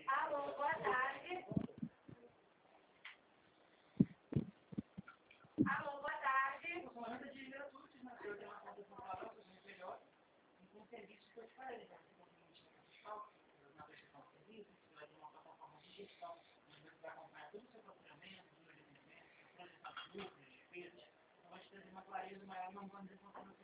Alô, boa tarde. Alô, boa tarde. Eu sou Ana de Gratuitos, mas eu tenho uma conta de computador, eu sou melhor, um serviço que eu te falei, né? Na prestação de serviços, você vai ter uma plataforma de gestão, onde você vai acompanhar todo o seu faturamento, número de vendas, projeção de lucros, despesas, então vai te trazer uma clareza maior, não vamos dizer